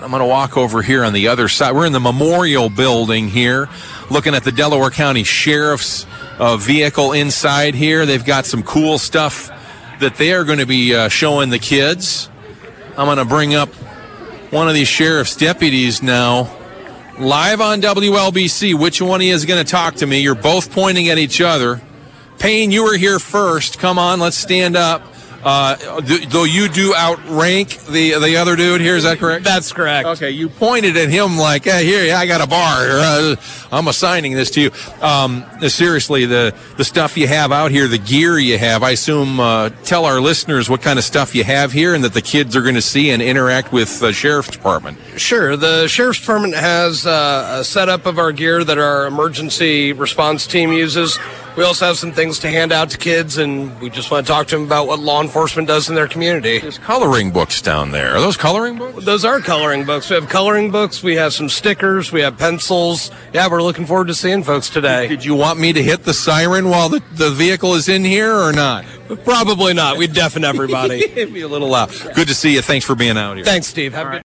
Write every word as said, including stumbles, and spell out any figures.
I'm going to walk over here on the other side. We're in the Memorial Building here, looking at the Delaware County Sheriff's uh, vehicle inside here. They've got some cool stuff that they are going to be uh, showing the kids. I'm going to bring up one of these sheriff's deputies now, live on W L B C. Which one he is going to talk to me? You're both pointing at each other. Payne, you were here first. Come on, let's stand up. Uh, though you do outrank the the other dude here, is that correct? That's correct. Okay, you pointed at him like, hey, here, I got a bar. Uh, I'm assigning this to you. Um, seriously, the, the stuff you have out here, the gear you have, I assume, uh, tell our listeners what kind of stuff you have here and that the kids are going to see and interact with the Sheriff's Department. Sure. The Sheriff's Department has uh, a setup of our gear that our emergency response team uses. We also have some things to hand out to kids, and we just want to talk to them about what law enforcement does in their community. There's coloring books down there. Are those coloring books? Those are coloring books. We have coloring books. We have some stickers. We have pencils. Yeah, we're looking forward to seeing folks today. Did you want me to hit the siren while the, the vehicle is in here or not? Probably not. We'd deafen everybody. It'd be a little loud. Good to see you. Thanks for being out here. Thanks, Steve. Have a good